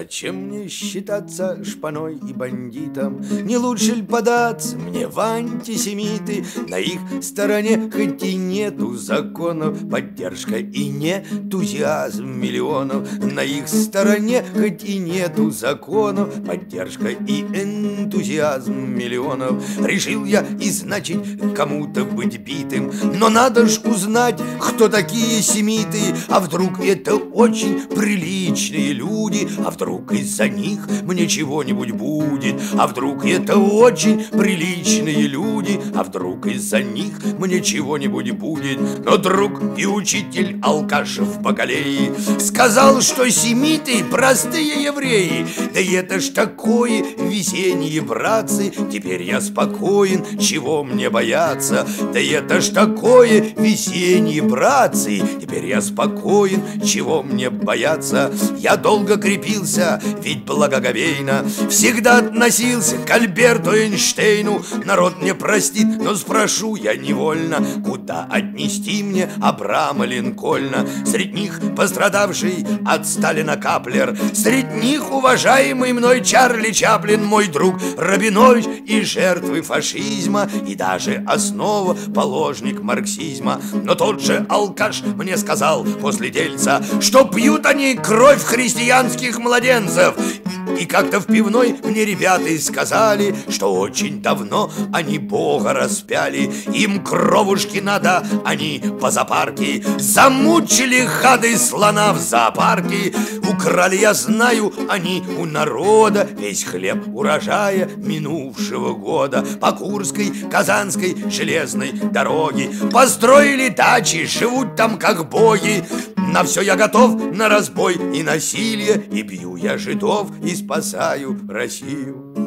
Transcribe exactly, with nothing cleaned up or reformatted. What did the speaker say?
Зачем мне считаться шпаной и бандитом? Не лучше ли податься мне в антисемиты? На их стороне хоть и нету законов, поддержка и не энтузиазм миллионов. На их стороне хоть и нету законов, поддержка и энтузиазм миллионов. Решил я, и значит, кому-то быть битым, но надо ж узнать, кто такие семиты. А вдруг это очень приличные люди? А вдруг из-за них мне чего-нибудь будет? А вдруг это очень приличные люди? А вдруг из-за них мне чего-нибудь будет? Но друг и учитель алкаш в Бакалее сказал, что семиты простые евреи. Да и это ж такое весеннее, братцы, теперь я спокоен, чего мне бояться? Да и это ж такое весеннее, братцы, теперь я спокоен, чего мне бояться? Я долго крепился, ведь благоговейно всегда относился к Альберту Эйнштейну. Народ мне простит, но спрошу я невольно, куда отнести мне Абрама Линкольна? Среди них пострадавший от Сталина Каплер, среди них уважаемый мной Чарли Чаплин, мой друг Рабинович и жертвы фашизма, и даже основоположник марксизма. Но тот же алкаш мне сказал после дельца, что пьют они кровь христианских младенцев. И как-то в пивной мне ребята сказали, что очень давно они Бога распяли. Им кровушки надо, они по зоопарке замучили хады слона в зоопарке. Украли, я знаю, они у народа весь хлеб урожая минувшего года. По Курской, Казанской железной дороге построили дачи, живут там как боги. На все я готов, на разбой и насилие, и бью я жидов, и спасаю Россию.